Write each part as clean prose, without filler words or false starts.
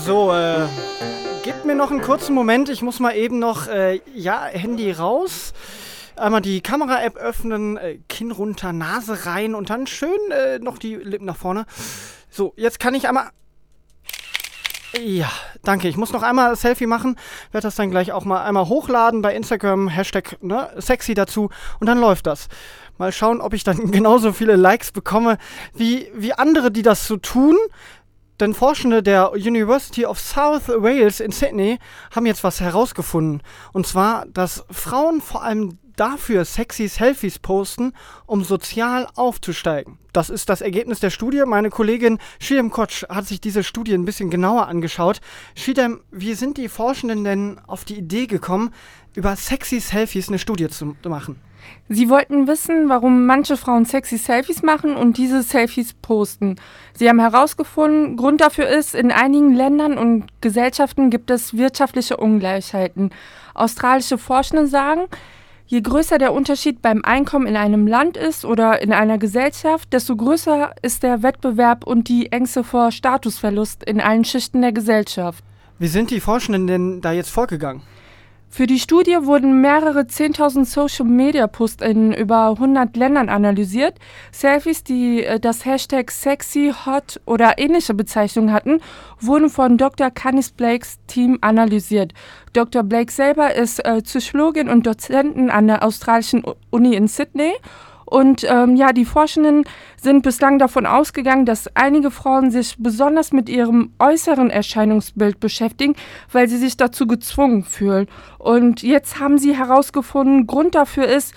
So, gebt mir noch einen kurzen Moment. Ich muss mal eben noch, Handy raus. Einmal die Kamera-App öffnen, Kinn runter, Nase rein und dann schön noch die Lippen nach vorne. So, jetzt kann ich einmal... Ja, danke. Ich muss noch einmal ein Selfie machen. Werde das dann gleich auch mal einmal hochladen bei Instagram. Hashtag sexy dazu. Und dann läuft das. Mal schauen, ob ich dann genauso viele Likes bekomme wie andere, die das so tun. Denn Forschende der University of South Wales in Sydney haben jetzt was herausgefunden. Und zwar, dass Frauen vor allem dafür sexy Selfies posten, um sozial aufzusteigen. Das ist das Ergebnis der Studie. Meine Kollegin Shidem Koch hat sich diese Studie ein bisschen genauer angeschaut. Shidem, wie sind die Forschenden denn auf die Idee gekommen, über sexy Selfies eine Studie zu machen? Sie wollten wissen, warum manche Frauen sexy Selfies machen und diese Selfies posten. Sie haben herausgefunden, Grund dafür ist, in einigen Ländern und Gesellschaften gibt es wirtschaftliche Ungleichheiten. Australische Forschende sagen, je größer der Unterschied beim Einkommen in einem Land ist oder in einer Gesellschaft, desto größer ist der Wettbewerb und die Ängste vor Statusverlust in allen Schichten der Gesellschaft. Wie sind die Forschenden denn da jetzt vorgegangen? Für die Studie wurden mehrere 10.000 Social-Media-Posts in über 100 Ländern analysiert. Selfies, die das Hashtag sexy, hot oder ähnliche Bezeichnungen hatten, wurden von Dr. Canis Blakes Team analysiert. Dr. Blake selber ist Psychologin und Dozentin an der australischen Uni in Sydney. Und die Forschenden sind bislang davon ausgegangen, dass einige Frauen sich besonders mit ihrem äußeren Erscheinungsbild beschäftigen, weil sie sich dazu gezwungen fühlen. Und jetzt haben sie herausgefunden, Grund dafür ist,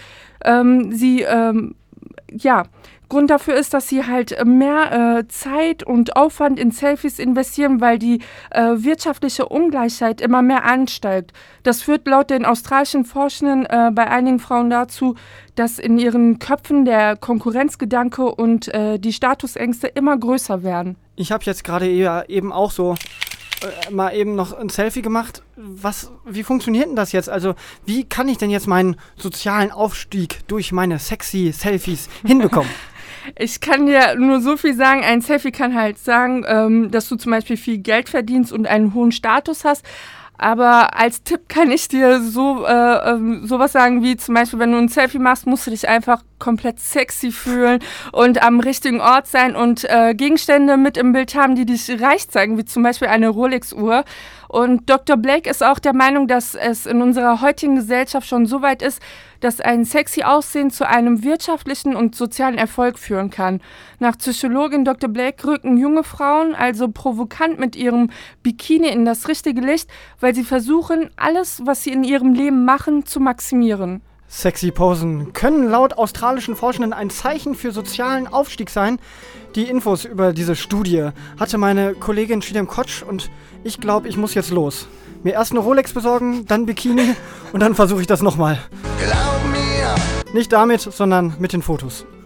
dass sie halt mehr Zeit und Aufwand in Selfies investieren, weil die wirtschaftliche Ungleichheit immer mehr ansteigt. Das führt laut den australischen Forschenden bei einigen Frauen dazu, dass in ihren Köpfen der Konkurrenzgedanke und die Statusängste immer größer werden. Ich habe jetzt gerade eben auch so mal eben noch ein Selfie gemacht. Wie funktioniert denn das jetzt? Also, wie kann ich denn jetzt meinen sozialen Aufstieg durch meine sexy Selfies hinbekommen? Ich kann dir nur so viel sagen, ein Selfie kann halt sagen, dass du zum Beispiel viel Geld verdienst und einen hohen Status hast. Aber als Tipp kann ich dir sowas sagen wie zum Beispiel, wenn du ein Selfie machst, musst du dich einfach komplett sexy fühlen und am richtigen Ort sein und Gegenstände mit im Bild haben, die dich reich zeigen, wie zum Beispiel eine Rolex-Uhr. Und Dr. Blake ist auch der Meinung, dass es in unserer heutigen Gesellschaft schon so weit ist, dass ein sexy Aussehen zu einem wirtschaftlichen und sozialen Erfolg führen kann. Nach Psychologin Dr. Blake rücken junge Frauen also provokant mit ihrem Bikini in das richtige Licht, weil sie versuchen, alles, was sie in ihrem Leben machen, zu maximieren. Sexy Posen können laut australischen Forschenden ein Zeichen für sozialen Aufstieg sein. Die Infos über diese Studie hatte meine Kollegin Shidem Koch und ich glaube, ich muss jetzt los. Mir erst eine Rolex besorgen, dann Bikini und dann versuche ich das nochmal. Glaub mir! Nicht damit, sondern mit den Fotos.